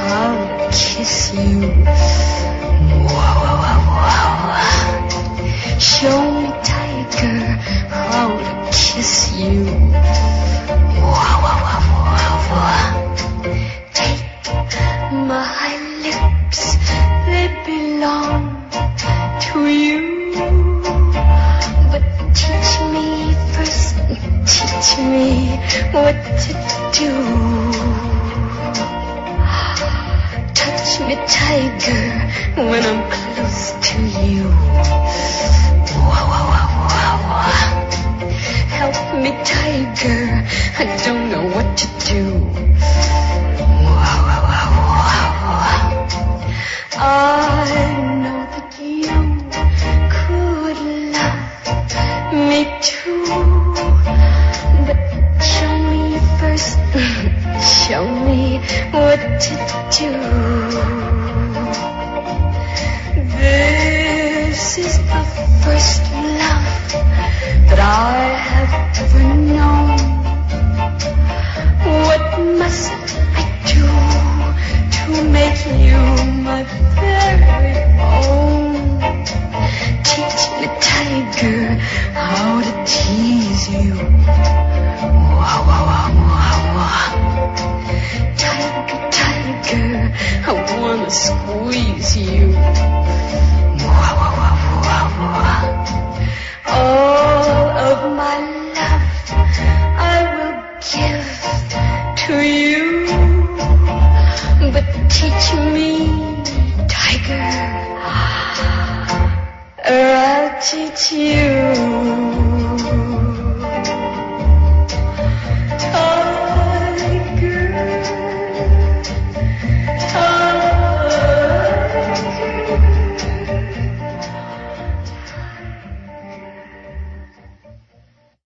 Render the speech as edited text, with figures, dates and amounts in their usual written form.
how to kiss you. Wow, wow, wow, wow. Show me, tiger, how to kiss you. Wow, wow, wow, wow, wow. Take my lips, they belong to you. But teach me first, teach me what to do. Touch me, tiger, when I'm close to you. Wow, wow, wow, wow, wow. Help me, tiger, I don't know what to do. Wow, wow, wow, wow, wow. I know that you could love me too, but show me first, show me what to do. This is the first love that I have ever known. What must I do to make you my very own? Teach me, tiger, how to tease you. Wow, wow, wow, wow, wow. Tiger, tiger, I wanna squeeze you. Wow, wow, wow, wow, wow. All of my love I will give to you, but teach me, tiger, or I'll teach you.